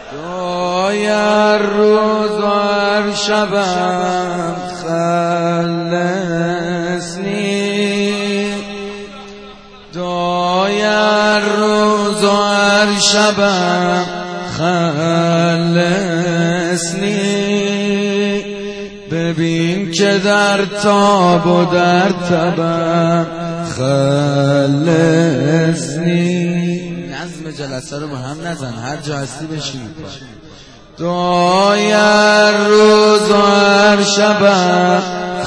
دعای هر روز و هر شبم خلصنی، دعای هر روز و هر شبم خلصنی، ببین که در تاب و در تبم خلصنی. نظم جلسه رو با هم نزن، هر جا هستی بشین. دعای هر روز و هر شبم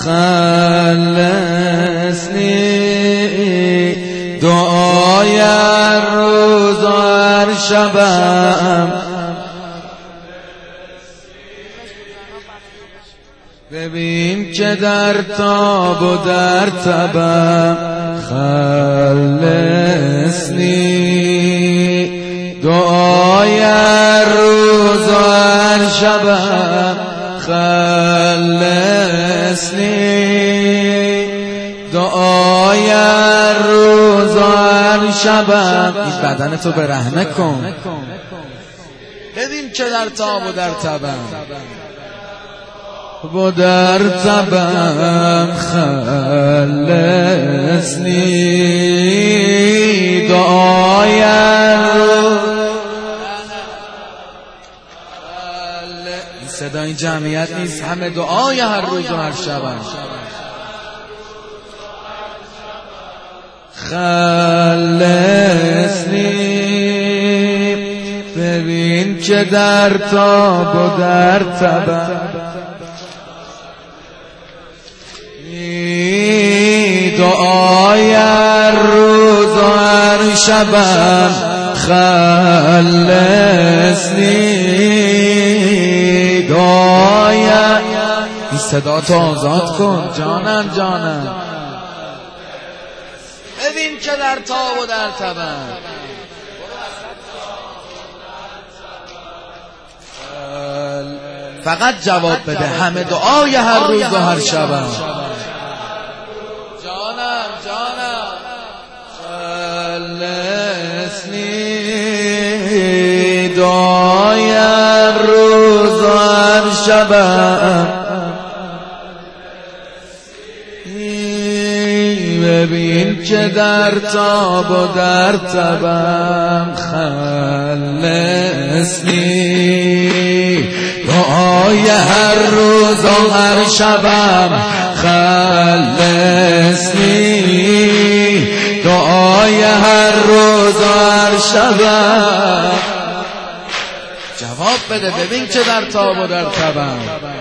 خلصنی، دعای هر روز و هر شبم، ببین که در تاب و در تبم خلصنی، دعای هر روز و هر شبم خلصنی، دعای هر روز و هر شبم. این بدن تو برهنه کن، ببین که در تاب و در تبم و در تبم خلصنی، دعای هر روز. این صدا این جمعیت نیست، همه دعای هر روز و هر شبم خلصنی، ببین که در تاب و در تبم، دعای هر روز و هر شبم خلصنی، دعای. این صدا تو آزاد کن جانم جانم، ببین که در تاب و در تبم. فقط جواب بده، همه دعای هر روز و هر شبم. جانم جانم خلصنی، دعای هر روز و هر شبم، ببین که در تاب و در تبم خلصنی، دعای هر روز و هر شبم خلصنی، دعای هر روز و هر شبم. جواب بده، ببین که در تاب و در تبم.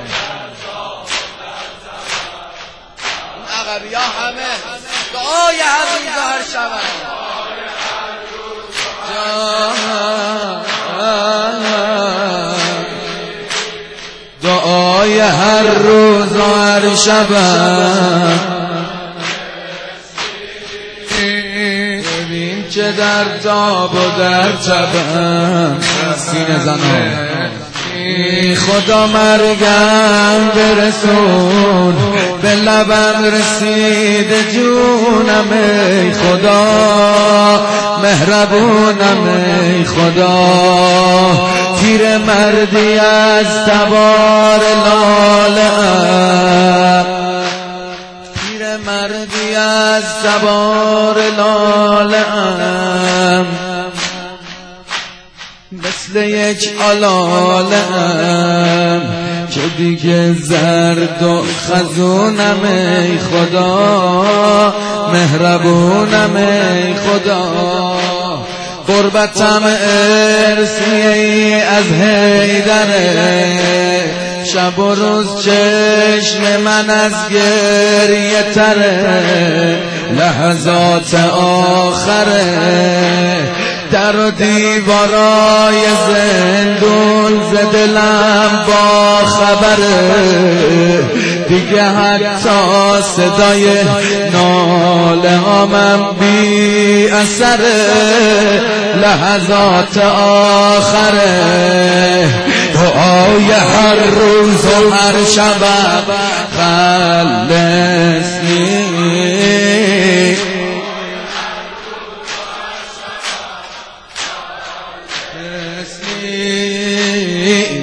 عقبی ها همه دعای هر روز و هر شبم. دعای هر روز و هر شبم، ببین که در تاب و در تبم. سینه زنان خدا مرگم برسون، به لبم رسید جونم ای خدا، مهربونم ای خدا، تیر مردی از تبار لاله‌ام، تیر مردی از تبار لاله‌ام، مثل یک آلاله‌ام که دیگه زرد و خزونم ای خدا، مهربونم ای خدا، غربتم ارثی از حیدره، شب و روز چشم من از گریه تره، لحظات آخره در و دیوارای زندون ز دلم با خبره، دیگه حتی صدای ناله هامم بی اثره، لحظات آخره دعای هر روز و هر شب خلصنی.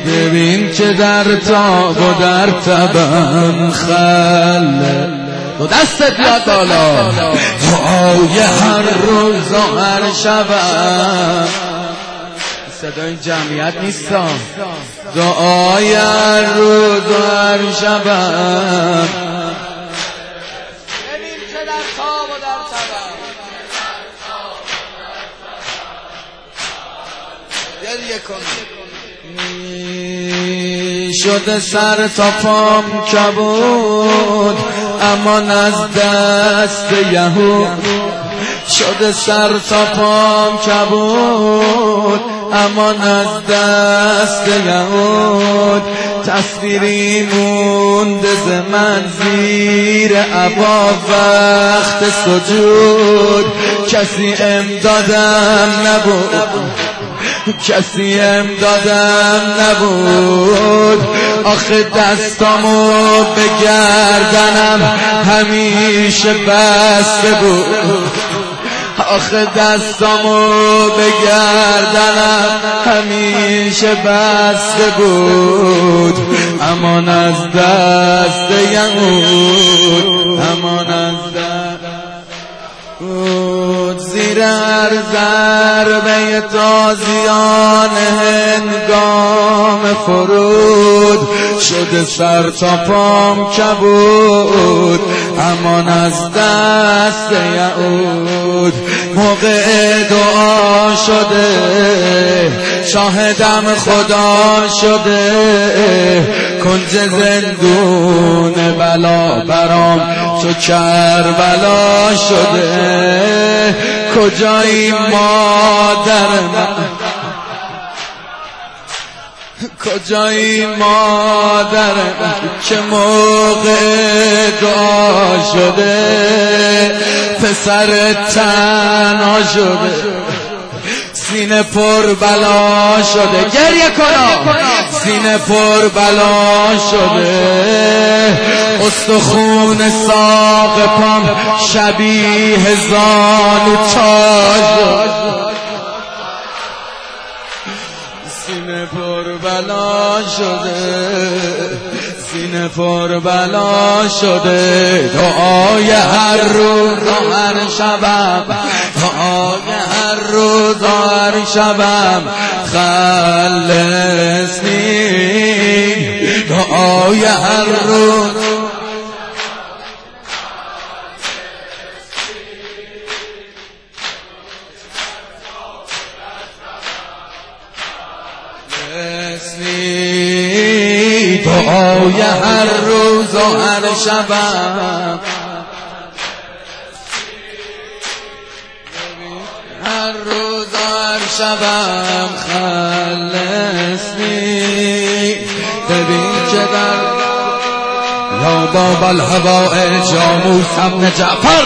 ببین که در تاب و در تبم خل دو دستت بیاد بالا دعای هر روز و هر شبم صدای جمعیت نیستم دعای هر روز و هر شبم ببین که در تاب و در تبم گریه کن شده سر تا پام کبود امان از دست یهود شده سر تا پام کبود امان از دست یهود تصویری مونده ز من زیر عبا وقت سجود کسی امدادم نبود کسی امدادم نبود آخه دستامو به گردنم همیشه بسته بود آخه دستامو به گردنم همیشه بسته بود امان از دست یهود امان از دست زیر هر ضربه تازیان هنگام فرود شده سر تا پام کبود امان از دست یهود موقع دعا شده شاهدم خدا شده کنج زندون بلا برام چو کربلا شده کجایی مادر من کجایی مادر من که موقع دعا شده پسر تنها شده سینه پر بلا شده گریه کنا سینه پر بلا شده استخون ساق پام شبیه زانو تاج سینه پر بلا شده سینه پر بلا شده دعای هر روز و هر شبم دعای هر روز و هر شبم خلصنی دعای هر روز دعای هر روز و هر شبم هر روز و هر شبم خلصنی ببین که در یا باب الهوائج یا موسی بن جعفر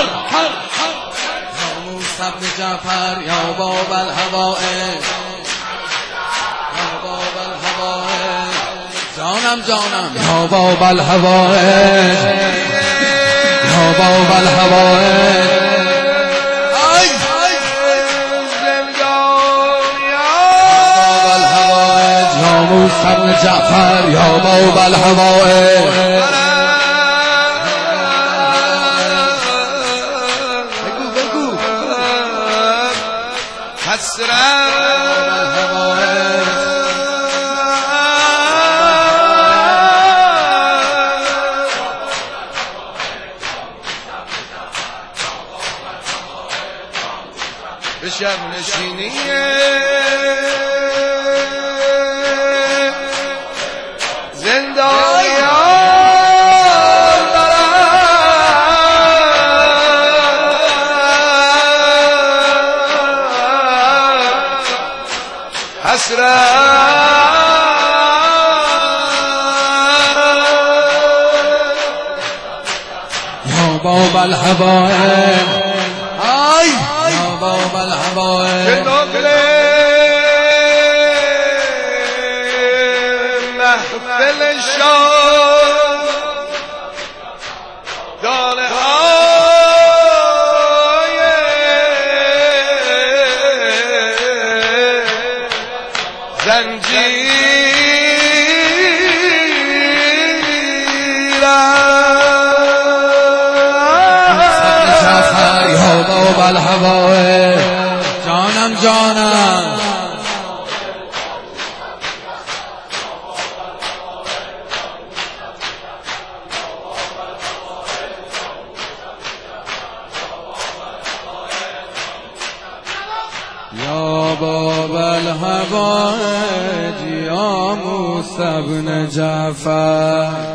یا موسی بن جعفر یا باب الهوائج جانم یا باب الهوائج یا باب الهوائج یا موسی بن جعفر یا باب الهوائج بگو به شب نشینی زندانیان دارم حسرت یا باب الهوائج یا باب الهوائج محفل شام دانه های زنجیر بابا الهوای جانم جانم یا بابا الهوای یا موسی بن جعفر